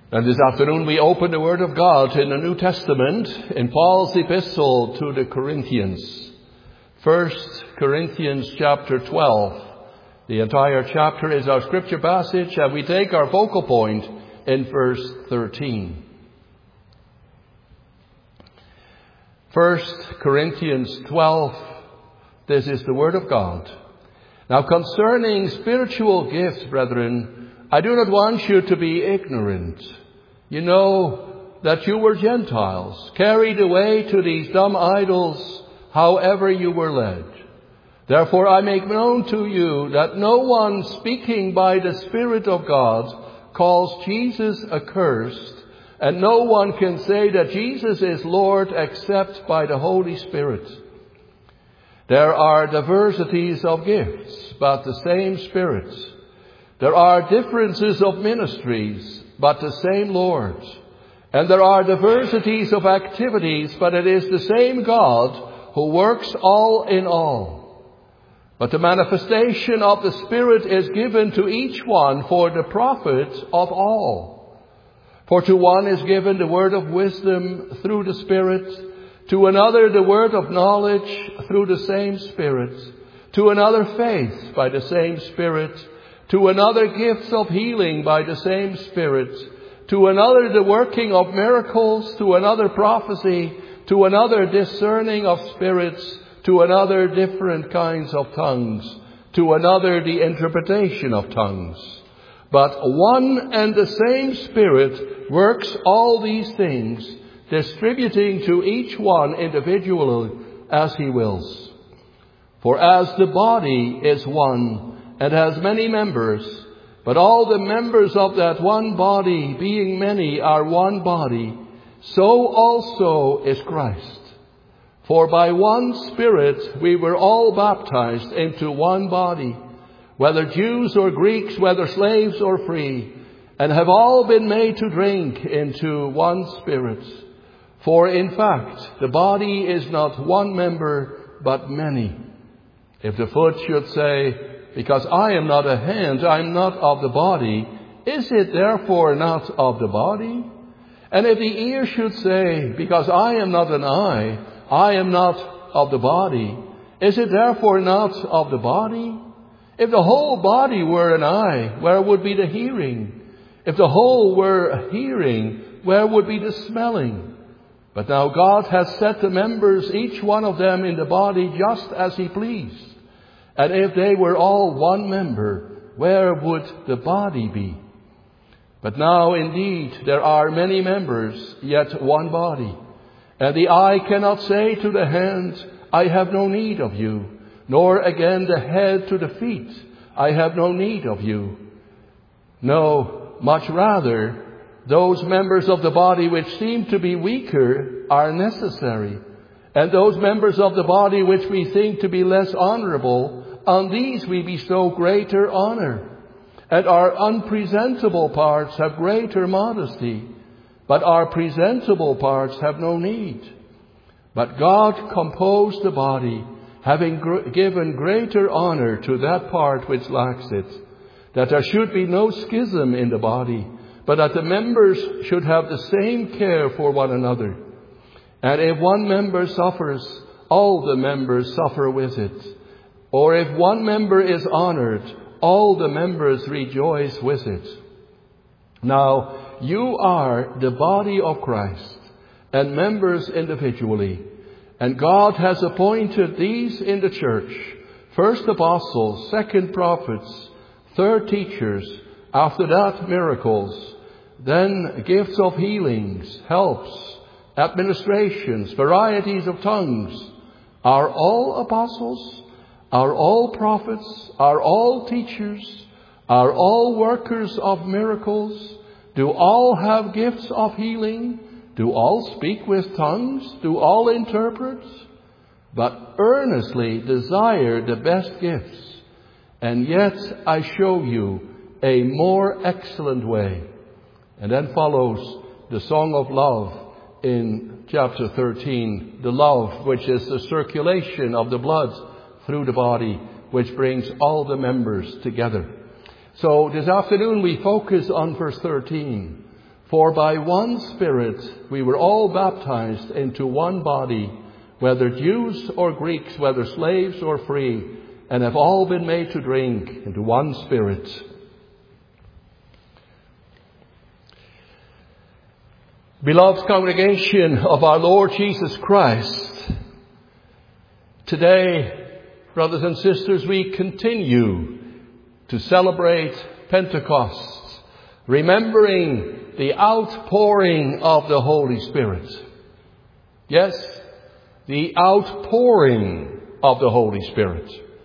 And this afternoon we open the Word of God in the New Testament in Paul's epistle to the Corinthians. 1 Corinthians chapter 12. The entire chapter is our scripture passage, and we take our focal point in verse 13. 1 Corinthians 12. This is the Word of God. Now concerning spiritual gifts, brethren, I do not want you to be ignorant. You know that you were Gentiles, carried away to these dumb idols, however you were led. Therefore I make known to you that no one speaking by the Spirit of God calls Jesus accursed, and no one can say that Jesus is Lord except by the Holy Spirit. There are diversities of gifts, but the same Spirit. There are differences of ministries, but the same Lord. And there are diversities of activities, but it is the same God who works all in all. But the manifestation of the Spirit is given to each one for the profit of all. For to one is given the word of wisdom through the Spirit, to another the word of knowledge through the same Spirit, to another faith by the same Spirit, to another gifts of healing by the same Spirit, to another the working of miracles, to another prophecy, to another discerning of spirits, to another different kinds of tongues, to another the interpretation of tongues. But one and the same Spirit works all these things, distributing to each one individually as He wills. For as the body is one, and has many members, but all the members of that one body, being many, are one body, so also is Christ. For by one Spirit we were all baptized into one body, whether Jews or Greeks, whether slaves or free, and have all been made to drink into one Spirit. For in fact, the body is not one member, but many. If the foot should say, because I am not a hand, I am not of the body, is it therefore not of the body? And if the ear should say, because I am not an eye, I am not of the body, is it therefore not of the body? If the whole body were an eye, where would be the hearing? If the whole were hearing, where would be the smelling? But now God has set the members, each one of them, in the body just as He pleased. And if they were all one member, where would the body be? But now indeed there are many members, yet one body. And the eye cannot say to the hand, I have no need of you, nor again the head to the feet, I have no need of you. No, much rather, those members of the body which seem to be weaker are necessary. And those members of the body which we think to be less honorable, on these we bestow greater honor. And our unpresentable parts have greater modesty, but our presentable parts have no need. But God composed the body, having given greater honor to that part which lacks it, that there should be no schism in the body, but that the members should have the same care for one another. And if one member suffers, all the members suffer with it. Or if one member is honored, all the members rejoice with it. Now, you are the body of Christ, and members individually. And God has appointed these in the church, first apostles, second prophets, third teachers, after that miracles, then gifts of healings, helps, administrations, varieties of tongues. Are all apostles? Are all prophets? Are all teachers? Are all workers of miracles? Do all have gifts of healing? Do all speak with tongues? Do all interpret? But earnestly desire the best gifts. And yet I show you a more excellent way. And then follows the song of love in chapter 13. The love which is the circulation of the blood through the body, which brings all the members together. So this afternoon we focus on verse 13. For by one Spirit we were all baptized into one body, whether Jews or Greeks, whether slaves or free, and have all been made to drink into one Spirit. Beloved congregation of our Lord Jesus Christ, today, brothers and sisters, we continue to celebrate Pentecost, remembering the outpouring of the Holy Spirit. Yes, the outpouring of the Holy Spirit.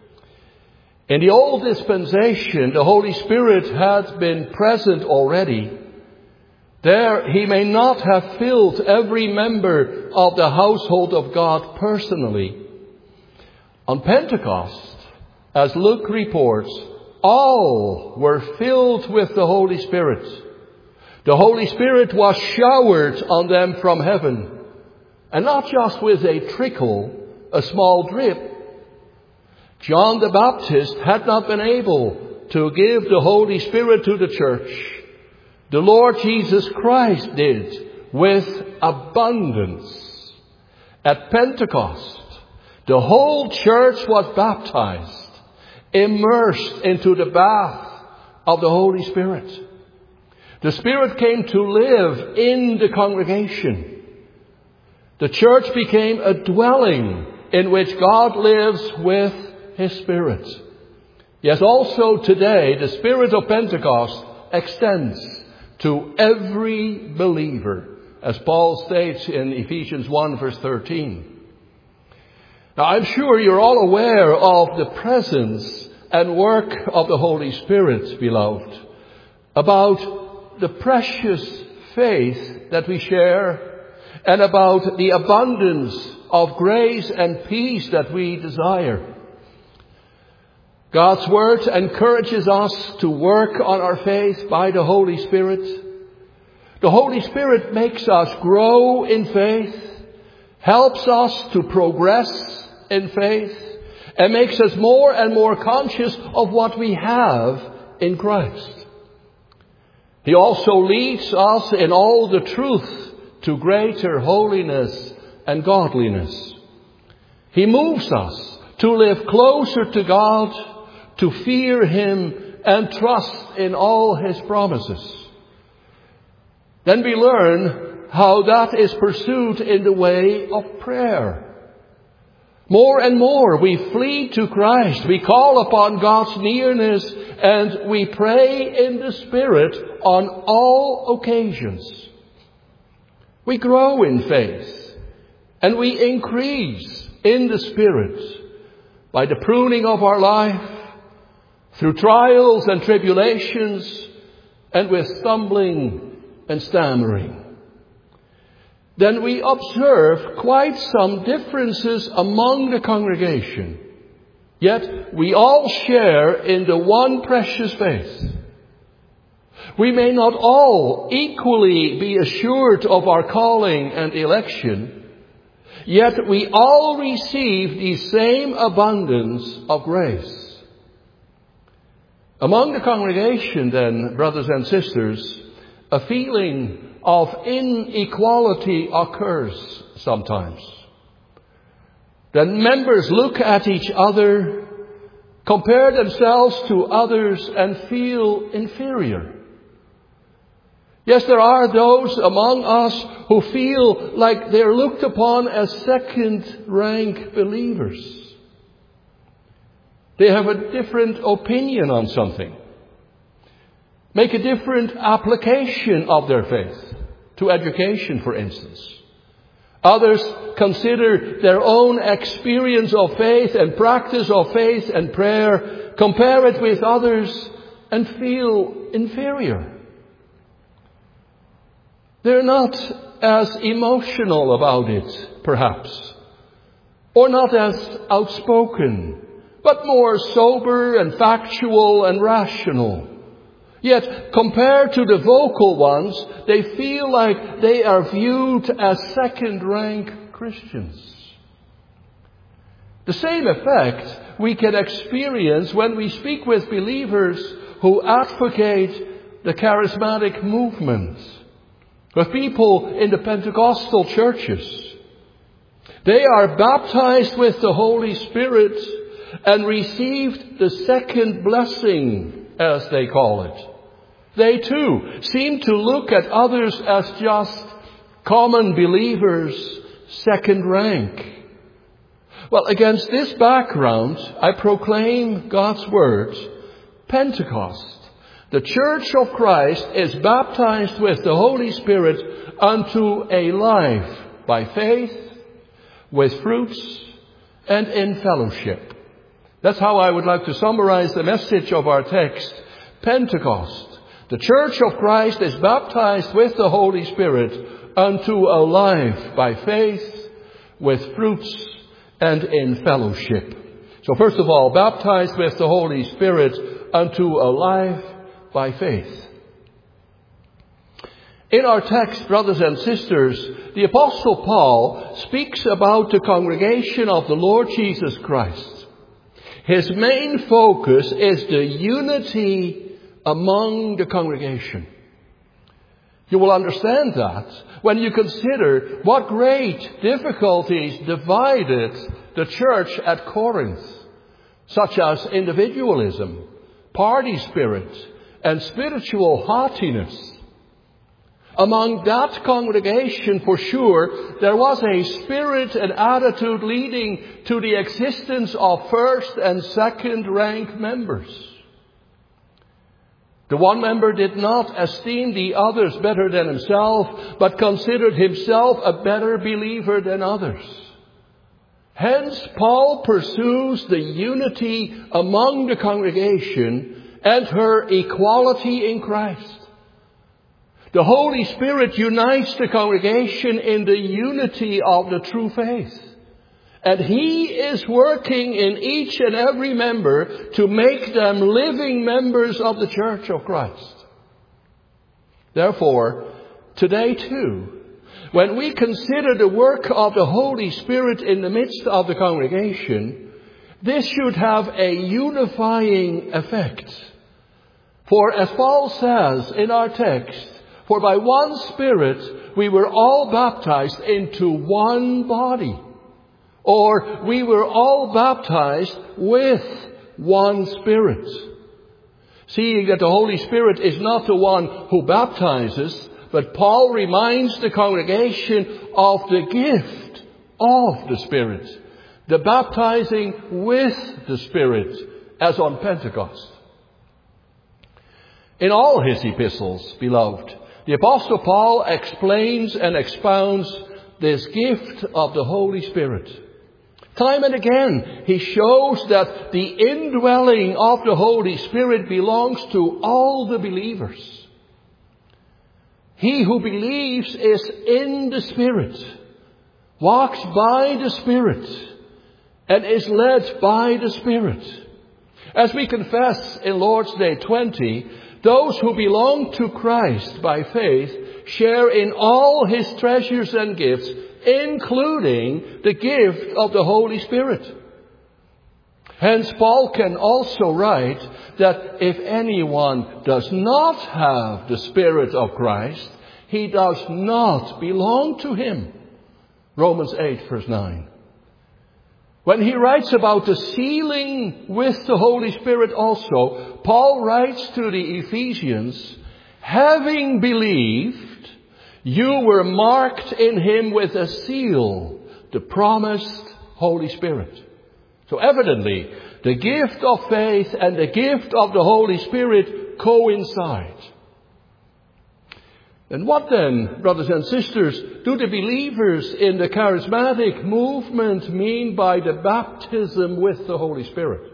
In the old dispensation, the Holy Spirit had been present already. There he may not have filled every member of the household of God personally. On Pentecost, as Luke reports, all were filled with the Holy Spirit. The Holy Spirit was showered on them from heaven. And not just with a trickle, a small drip. John the Baptist had not been able to give the Holy Spirit to the church. The Lord Jesus Christ did with abundance. At Pentecost, the whole church was baptized, immersed into the bath of the Holy Spirit. The Spirit came to live in the congregation. The church became a dwelling in which God lives with His Spirit. Yes, also today, the Spirit of Pentecost extends to every believer, as Paul states in Ephesians 1 verse 13. Now, I'm sure you're all aware of the presence and work of the Holy Spirit, beloved, about the precious faith that we share, and about the abundance of grace and peace that we desire. God's Word encourages us to work on our faith by the Holy Spirit. The Holy Spirit makes us grow in faith, helps us to progress in faith, and makes us more and more conscious of what we have in Christ. He also leads us in all the truth to greater holiness and godliness. He moves us to live closer to God, to fear Him and trust in all His promises. Then we learn how that is pursued in the way of prayer. More and more we flee to Christ. We call upon God's nearness and we pray in the Spirit on all occasions. We grow in faith and we increase in the Spirit by the pruning of our life, through trials and tribulations, and with stumbling and stammering. Then we observe quite some differences among the congregation. Yet we all share in the one precious faith. We may not all equally be assured of our calling and election, yet we all receive the same abundance of grace. Among the congregation, then, brothers and sisters, a feeling of inequality occurs sometimes. Then members look at each other, compare themselves to others, and feel inferior. Yes, there are those among us who feel like they're looked upon as second-rank believers. They have a different opinion on something. Make a different application of their faith to education, for instance. Others consider their own experience of faith and practice of faith and prayer, compare it with others, and feel inferior. They're not as emotional about it, perhaps, or not as outspoken, but more sober and factual and rational. Yet, compared to the vocal ones, they feel like they are viewed as second-rank Christians. The same effect we can experience when we speak with believers who advocate the charismatic movement. with people in the Pentecostal churches. They are baptized with the Holy Spirit and received the second blessing, as they call it. They too seem to look at others as just common believers, second rank. Well, against this background, I proclaim God's word, Pentecost. The Church of Christ is baptized with the Holy Spirit unto a life by faith, with fruits, and in fellowship. That's how I would like to summarize the message of our text, Pentecost. The Church of Christ is baptized with the Holy Spirit unto a life by faith, with fruits, and in fellowship. So first of all, baptized with the Holy Spirit unto a life by faith. In our text, brothers and sisters, the Apostle Paul speaks about the congregation of the Lord Jesus Christ. His main focus is the unity among the congregation. You will understand that when you consider what great difficulties divided the church at Corinth, such as individualism, party spirit, and spiritual haughtiness. Among that congregation, for sure, there was a spirit and attitude leading to the existence of first and second rank members. The one member did not esteem the others better than himself, but considered himself a better believer than others. Hence, Paul pursues the unity among the congregation and her equality in Christ. The Holy Spirit unites the congregation in the unity of the true faith. And He is working in each and every member to make them living members of the Church of Christ. Therefore, today too, when we consider the work of the Holy Spirit in the midst of the congregation, this should have a unifying effect. For as Paul says in our text, for by one Spirit we were all baptized into one body. Or we were all baptized with one Spirit. Seeing that the Holy Spirit is not the one who baptizes, but Paul reminds the congregation of the gift of the Spirit. The baptizing with the Spirit, as on Pentecost. In all his epistles, beloved, the Apostle Paul explains and expounds this gift of the Holy Spirit. Time and again, he shows that the indwelling of the Holy Spirit belongs to all the believers. He who believes is in the Spirit, walks by the Spirit, and is led by the Spirit. As we confess in Lord's Day 20, those who belong to Christ by faith share in all His treasures and gifts, including the gift of the Holy Spirit. Hence, Paul can also write that if anyone does not have the Spirit of Christ, he does not belong to Him. Romans 8, verse 9. When he writes about the sealing with the Holy Spirit also, Paul writes to the Ephesians, having believed, you were marked in Him with a seal, the promised Holy Spirit. So evidently, the gift of faith and the gift of the Holy Spirit coincide. And what then, brothers and sisters, do the believers in the charismatic movement mean by the baptism with the Holy Spirit?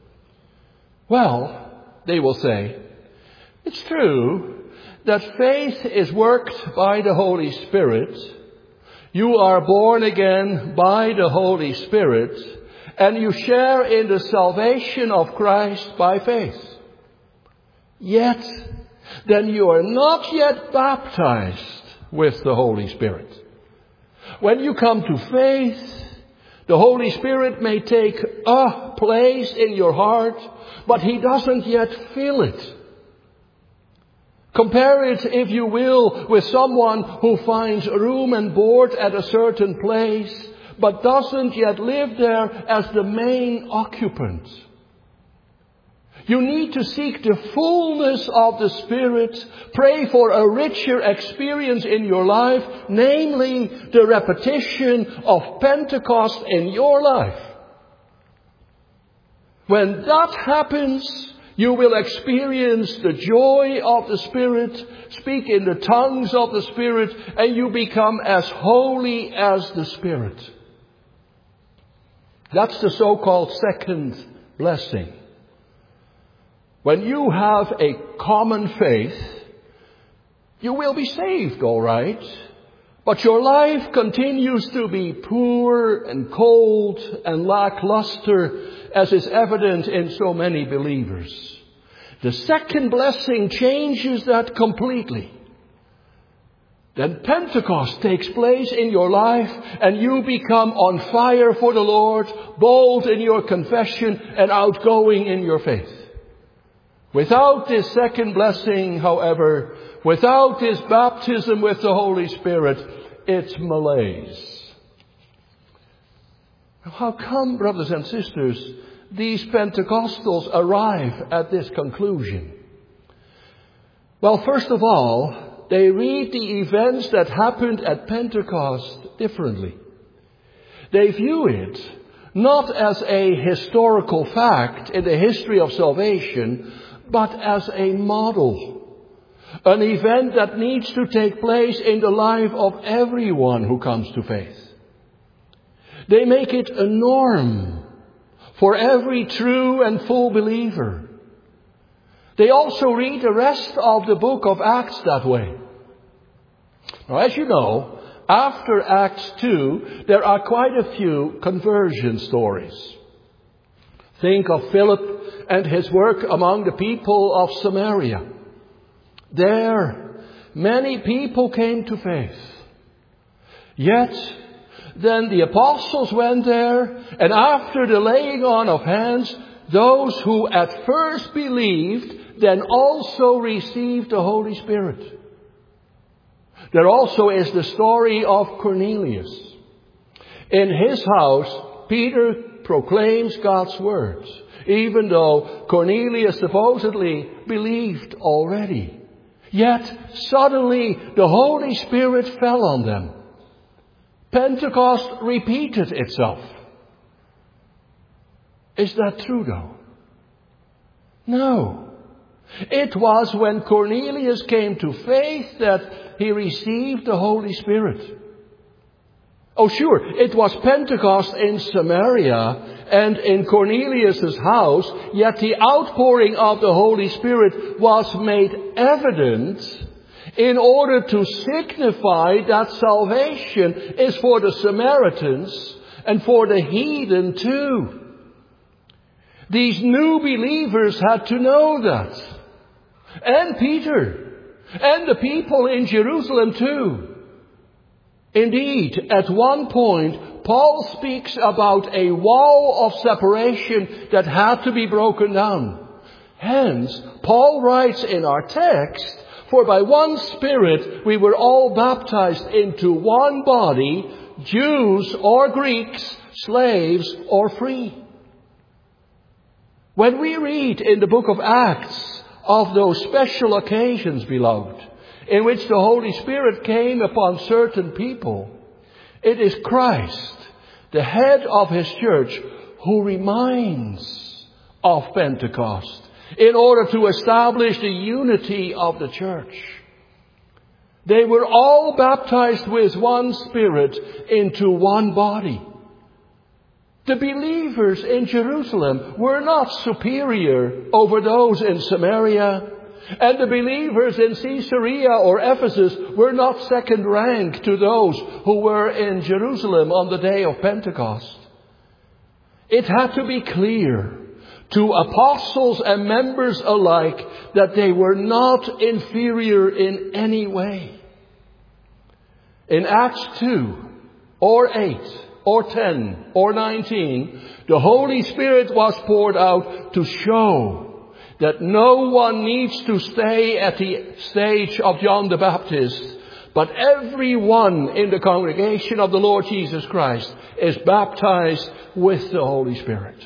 Well, they will say, it's true that faith is worked by the Holy Spirit. You are born again by the Holy Spirit, and you share in the salvation of Christ by faith. Yet, then you are not yet baptized with the Holy Spirit. When you come to faith, the Holy Spirit may take a place in your heart, but He doesn't yet fill it. Compare it, if you will, with someone who finds room and board at a certain place, but doesn't yet live there as the main occupant. You need to seek the fullness of the Spirit. Pray for a richer experience in your life, namely the repetition of Pentecost in your life. When that happens, you will experience the joy of the Spirit, speak in the tongues of the Spirit, and you become as holy as the Spirit. That's the so-called second blessing. When you have a common faith, you will be saved, all right. But your life continues to be poor and cold and lackluster, as is evident in so many believers. The second blessing changes that completely. Then Pentecost takes place in your life and you become on fire for the Lord, bold in your confession and outgoing in your faith. Without this second blessing, however, without this baptism with the Holy Spirit, it's malaise. How come, brothers and sisters, these Pentecostals arrive at this conclusion? Well, first of all, they read the events that happened at Pentecost differently. They view it not as a historical fact in the history of salvation, but as a model. An event that needs to take place in the life of everyone who comes to faith. They make it a norm for every true and full believer. They also read the rest of the book of Acts that way. Now, as you know, after Acts 2, there are quite a few conversion stories. Think of Philip and his work among the people of Samaria. There, many people came to faith. Yet, then the apostles went there, and after the laying on of hands, those who at first believed, then also received the Holy Spirit. There also is the story of Cornelius. In his house, Peter proclaims God's words, even though Cornelius supposedly believed already. Yet suddenly the Holy Spirit fell on them. Pentecost repeated itself. Is that true though? No. It was when Cornelius came to faith that he received the Holy Spirit. Oh sure, it was Pentecost in Samaria and in Cornelius' house, yet the outpouring of the Holy Spirit was made evident in order to signify that salvation is for the Samaritans and for the heathen too. These new believers had to know that. And Peter. And the people in Jerusalem too. Indeed, at one point, Paul speaks about a wall of separation that had to be broken down. Hence, Paul writes in our text, "For by one Spirit we were all baptized into one body, Jews or Greeks, slaves or free." When we read in the book of Acts of those special occasions, beloved, in which the Holy Spirit came upon certain people, it is Christ, the head of His church, who reminds of Pentecost in order to establish the unity of the church. They were all baptized with one Spirit into one body. The believers in Jerusalem were not superior over those in Samaria, and the believers in Caesarea or Ephesus were not second rank to those who were in Jerusalem on the day of Pentecost. It had to be clear to apostles and members alike that they were not inferior in any way. In Acts 2 or 8 or 10 or 19, the Holy Spirit was poured out to show that no one needs to stay at the stage of John the Baptist, but everyone in the congregation of the Lord Jesus Christ is baptized with the Holy Spirit.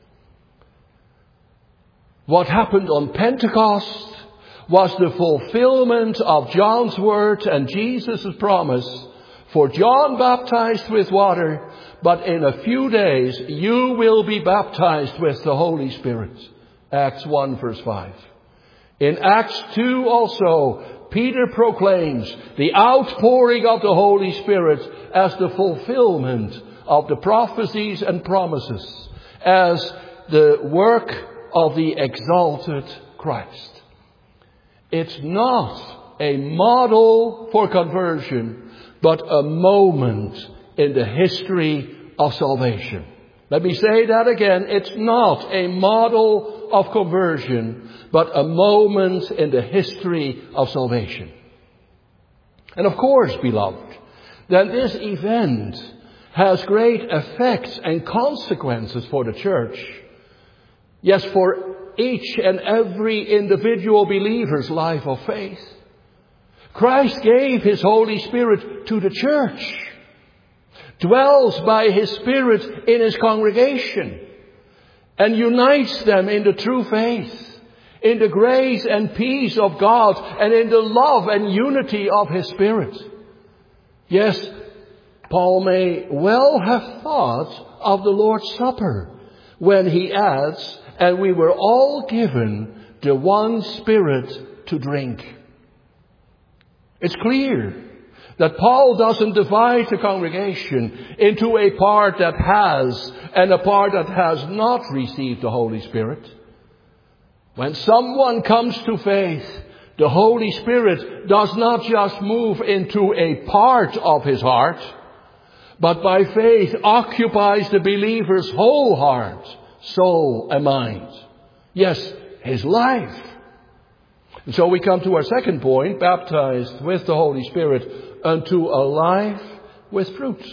What happened on Pentecost was the fulfillment of John's word and Jesus' promise. For John baptized with water, but in a few days you will be baptized with the Holy Spirit. Acts 1 verse 5. In Acts 2 also, Peter proclaims the outpouring of the Holy Spirit as the fulfillment of the prophecies and promises, as the work of the exalted Christ. It's not a model for conversion, but a moment in the history of salvation. Let me say that again. It's not a model of conversion, but a moment in the history of salvation. And of course, beloved, that this event has great effects and consequences for the church. Yes, for each and every individual believer's life of faith. Christ gave His Holy Spirit to the church, dwells by His Spirit in His congregation, and unites them in the true faith, in the grace and peace of God, and in the love and unity of His Spirit. Yes, Paul may well have thought of the Lord's Supper when he adds, and we were all given the one Spirit to drink. It's clear that Paul doesn't divide the congregation into a part that has and a part that has not received the Holy Spirit. When someone comes to faith, the Holy Spirit does not just move into a part of his heart, but by faith occupies the believer's whole heart, soul and mind. Yes, his life. And so we come to our second point, baptized with the Holy Spirit unto a life with fruits.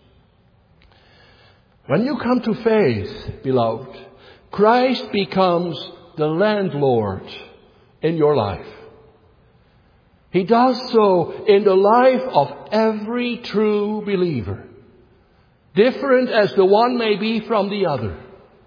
When you come to faith, beloved, Christ becomes the landlord in your life. He does so in the life of every true believer, different as the one may be from the other.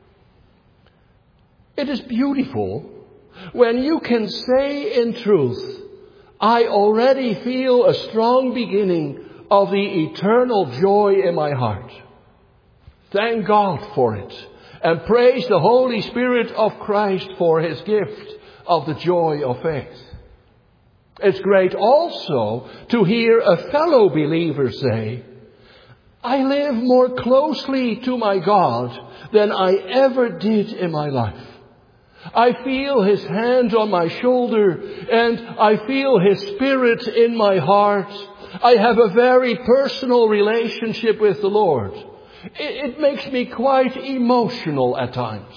It is beautiful when you can say in truth, I already feel a strong beginning of the eternal joy in my heart. Thank God for it, and praise the Holy Spirit of Christ for His gift of the joy of faith. It's great also to hear a fellow believer say, I live more closely to my God than I ever did in my life. I feel His hand on my shoulder, and I feel His Spirit in my heart. I have a very personal relationship with the Lord. It makes me quite emotional at times.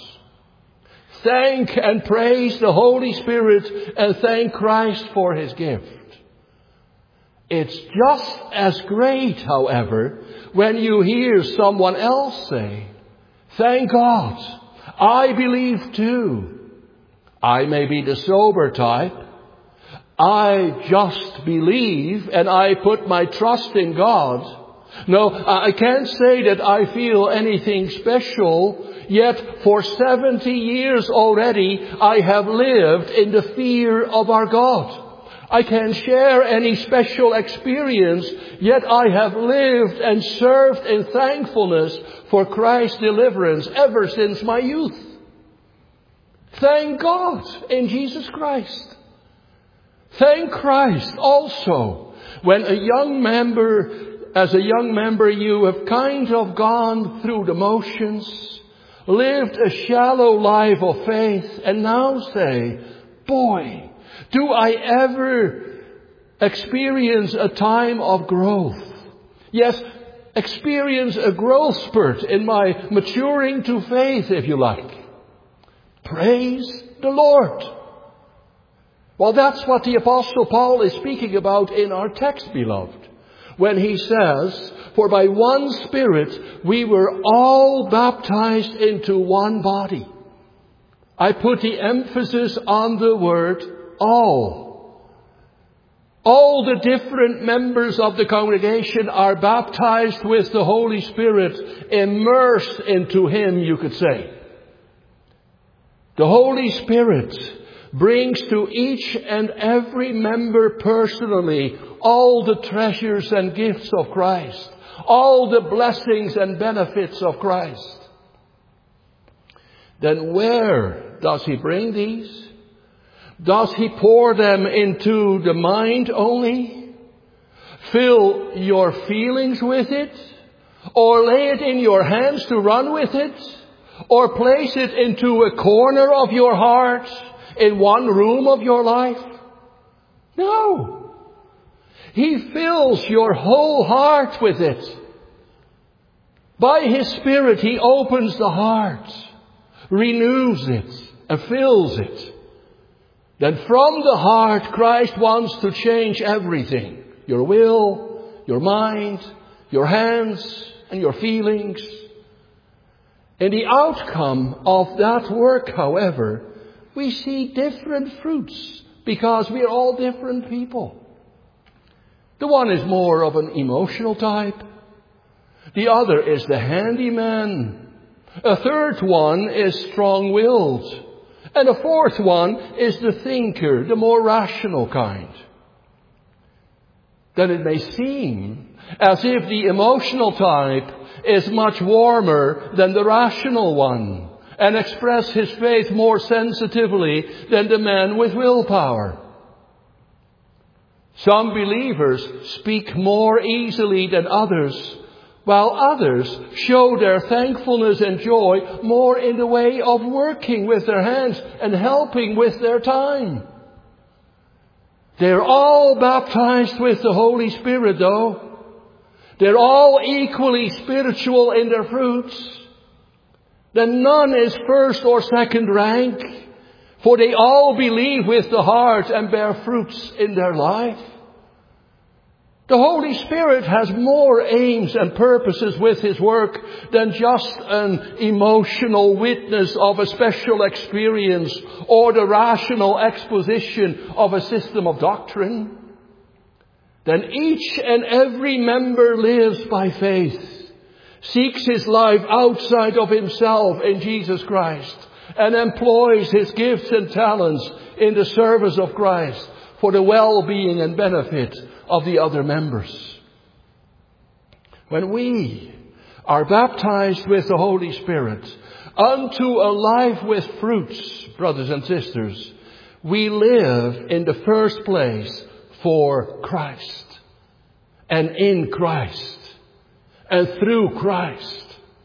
Thank and praise the Holy Spirit and thank Christ for His gift. It's just as great, however, when you hear someone else say, thank God, I believe too. I may be the sober type. I just believe and I put my trust in God. No, I can't say that I feel anything special, yet for 70 years already I have lived in the fear of our God. I can't share any special experience, yet I have lived and served in thankfulness for Christ's deliverance ever since my youth. Thank God in Jesus Christ. Thank Christ also when as a young member you have kind of gone through the motions, lived a shallow life of faith, and now say, boy, do I ever experience a time of growth? Yes, experience a growth spurt in my maturing to faith, if you like. Praise the Lord. Well, that's what the Apostle Paul is speaking about in our text, beloved, when he says, for by one Spirit we were all baptized into one body. I put the emphasis on the word all. All the different members of the congregation are baptized with the Holy Spirit, immersed into Him, you could say. The Holy Spirit brings to each and every member personally all the treasures and gifts of Christ, all the blessings and benefits of Christ. Then where does He bring these? Does He pour them into the mind only? Fill your feelings with it? Or lay it in your hands to run with it? Or place it into a corner of your heart, in one room of your life? No. He fills your whole heart with it. By His Spirit, He opens the heart, renews it, and fills it. Then from the heart, Christ wants to change everything. Your will, your mind, your hands, and your feelings. In the outcome of that work, however, we see different fruits because we are all different people. The one is more of an emotional type. The other is the handyman. A third one is strong-willed. And a fourth one is the thinker, the more rational kind. Then it may seem as if the emotional type is much warmer than the rational one, and express his faith more sensitively than the man with willpower. Some believers speak more easily than others, while others show their thankfulness and joy more in the way of working with their hands and helping with their time. They're all baptized with the Holy Spirit, though. They're all equally spiritual in their fruits. Then none is first or second rank, for they all believe with the heart and bear fruits in their life. The Holy Spirit has more aims and purposes with His work than just an emotional witness of a special experience or the rational exposition of a system of doctrine. Then each and every member lives by faith, seeks his life outside of himself in Jesus Christ, and employs his gifts and talents in the service of Christ for the well-being and benefit of the other members. When we are baptized with the Holy Spirit unto a life with fruits, brothers and sisters, we live in the first place for Christ, and in Christ, and through Christ.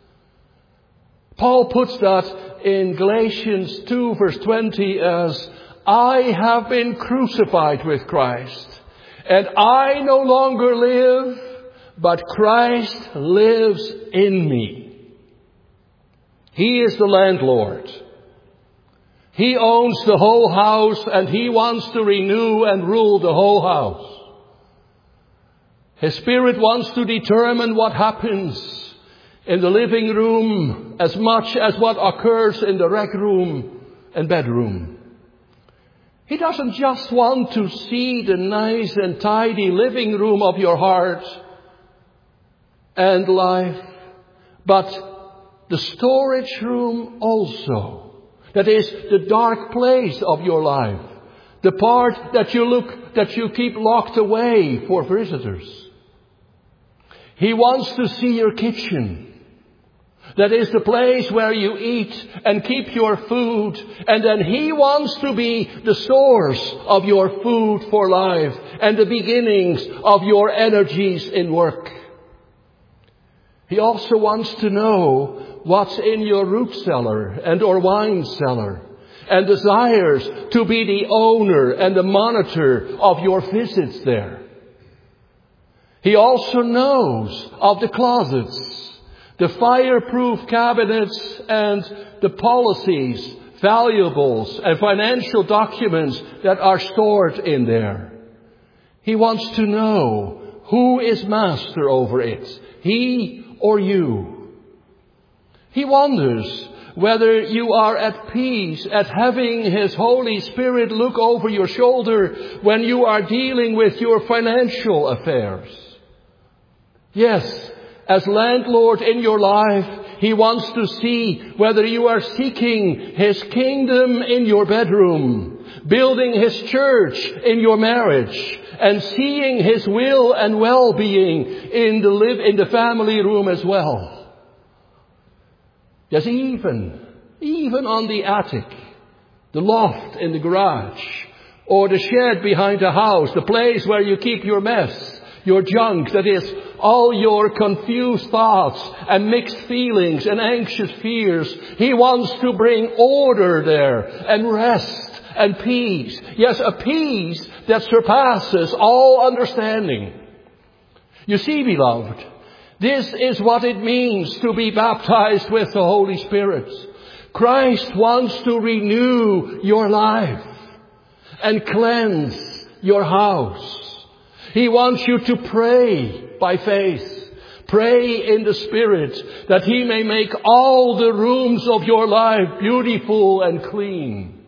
Paul puts that in Galatians 2 verse 20 as, I have been crucified with Christ, and I no longer live, but Christ lives in me. He is the landlord. He owns the whole house, and He wants to renew and rule the whole house. His Spirit wants to determine what happens in the living room as much as what occurs in the rec room and bedroom. He doesn't just want to see the nice and tidy living room of your heart and life, but the storage room also. That is the dark place of your life. The part that you keep locked away for visitors. He wants to see your kitchen. That is the place where you eat and keep your food. And then He wants to be the source of your food for life and the beginnings of your energies in work. He also wants to know what's in your root cellar and or wine cellar, and desires to be the owner and the monitor of your visits there. He also knows of the closets, the fireproof cabinets, and the policies, valuables, and financial documents that are stored in there. He wants to know who is master over it, he or you. He wonders whether you are at peace at having His Holy Spirit look over your shoulder when you are dealing with your financial affairs. Yes, as landlord in your life, He wants to see whether you are seeking His kingdom in your bedroom, building His church in your marriage, and seeing His will and well-being in the family room as well. Yes, even on the attic, the loft in the garage, or the shed behind the house, the place where you keep your mess, your junk, that is, all your confused thoughts and mixed feelings and anxious fears. He wants to bring order there and rest and peace. Yes, a peace that surpasses all understanding. You see, beloved, this is what it means to be baptized with the Holy Spirit. Christ wants to renew your life and cleanse your house. He wants you to pray by faith. Pray in the Spirit that He may make all the rooms of your life beautiful and clean.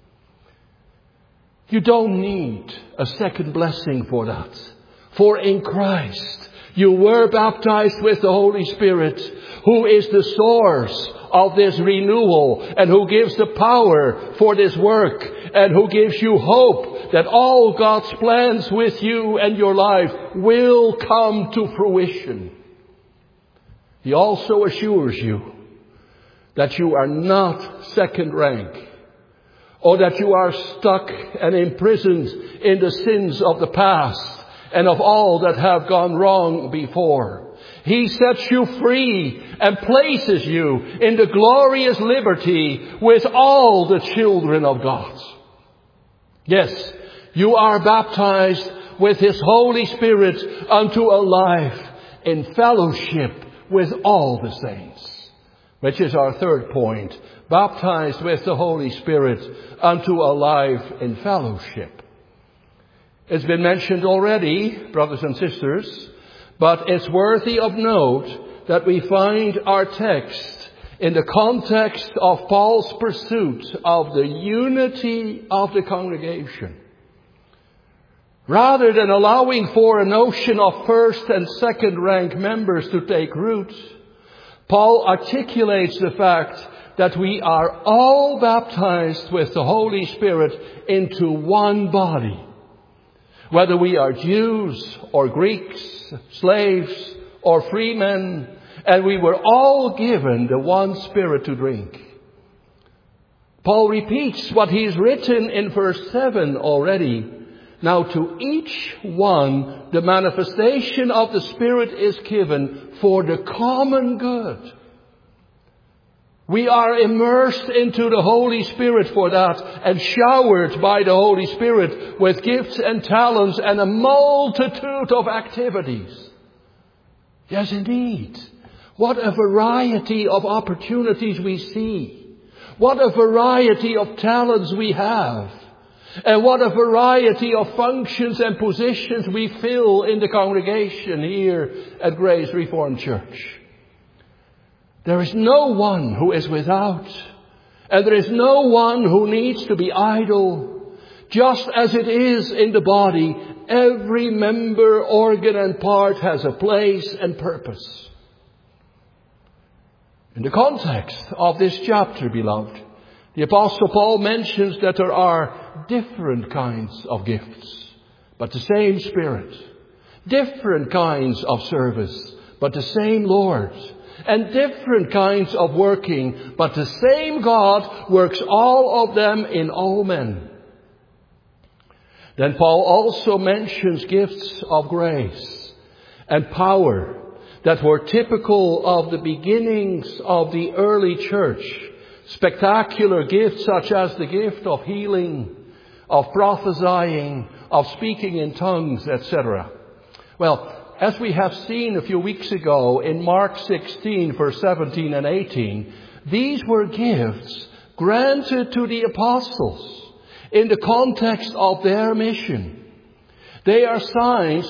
You don't need a second blessing for that. For in Christ you were baptized with the Holy Spirit, who is the source of this renewal and who gives the power for this work and who gives you hope that all God's plans with you and your life will come to fruition. He also assures you that you are not second rank, or that you are stuck and imprisoned in the sins of the past and of all that have gone wrong before. He sets you free and places you in the glorious liberty with all the children of God. Yes, you are baptized with His Holy Spirit unto a life in fellowship with all the saints. Which is our third point. Baptized with the Holy Spirit unto a life in fellowship. It's been mentioned already, brothers and sisters, but it's worthy of note that we find our text in the context of Paul's pursuit of the unity of the congregation. Rather than allowing for a notion of first and second rank members to take root, Paul articulates the fact that we are all baptized with the Holy Spirit into one body. Whether we are Jews or Greeks, slaves or free men, and we were all given the one Spirit to drink. Paul repeats what he's written in verse 7 already. Now to each one the manifestation of the Spirit is given for the common good. We are immersed into the Holy Spirit for that and showered by the Holy Spirit with gifts and talents and a multitude of activities. Yes, indeed. What a variety of opportunities we see. What a variety of talents we have. And what a variety of functions and positions we fill in the congregation here at Grace Reformed Church. There is no one who is without, and there is no one who needs to be idle. Just as it is in the body, every member, organ and part has a place and purpose. In the context of this chapter, beloved, the Apostle Paul mentions that there are different kinds of gifts, but the same Spirit. Different kinds of service, but the same Lord. And different kinds of working, but the same God works all of them in all men. Then Paul also mentions gifts of grace and power that were typical of the beginnings of the early church. Spectacular gifts such as the gift of healing, of prophesying, of speaking in tongues, etc. Well, as we have seen a few weeks ago in Mark 16, verse 17 and 18, these were gifts granted to the apostles in the context of their mission. They are signs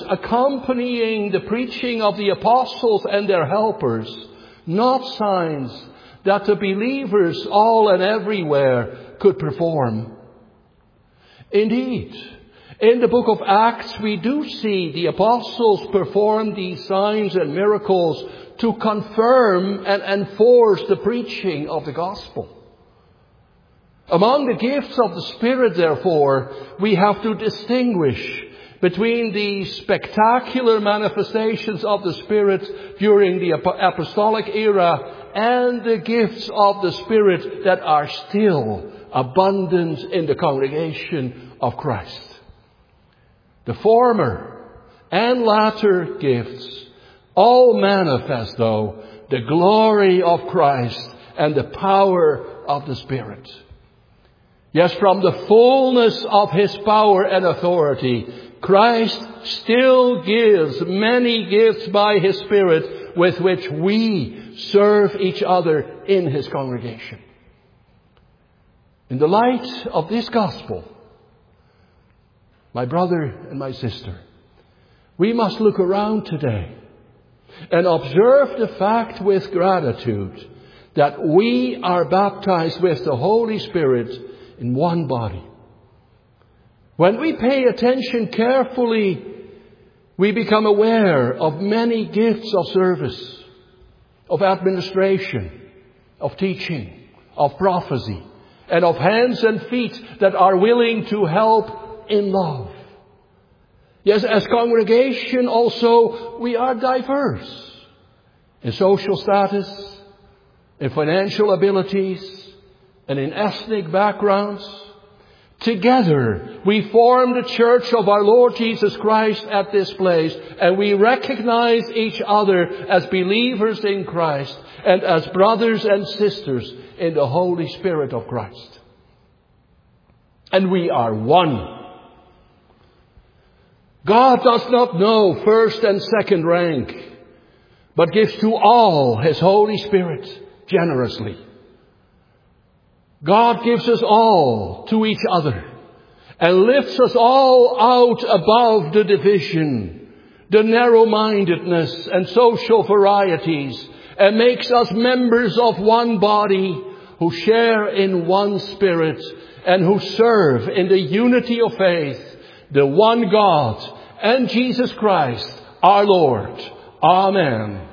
accompanying the preaching of the apostles and their helpers, not signs that the believers all and everywhere could perform. Indeed, in the book of Acts, we do see the apostles perform these signs and miracles to confirm and enforce the preaching of the gospel. Among the gifts of the Spirit, therefore, we have to distinguish between the spectacular manifestations of the Spirit during the apostolic era and the gifts of the Spirit that are still abundant in the congregation of Christ. The former and latter gifts all manifest, though, the glory of Christ and the power of the Spirit. Yes, from the fullness of His power and authority, Christ still gives many gifts by His Spirit with which we serve each other in His congregation. In the light of this gospel, my brother and my sister, we must look around today and observe the fact with gratitude that we are baptized with the Holy Spirit in one body. When we pay attention carefully, we become aware of many gifts of service, of administration, of teaching, of prophecy, and of hands and feet that are willing to help in love. Yes, as congregation also, we are diverse in social status, in financial abilities, and in ethnic backgrounds. Together, we form the church of our Lord Jesus Christ at this place, and we recognize each other as believers in Christ and as brothers and sisters in the Holy Spirit of Christ. And we are one. God does not know first and second rank, but gives to all His Holy Spirit generously. God gives us all to each other and lifts us all out above the division, the narrow-mindedness and social varieties, and makes us members of one body who share in one Spirit and who serve in the unity of faith, the one God and Jesus Christ our Lord. Amen.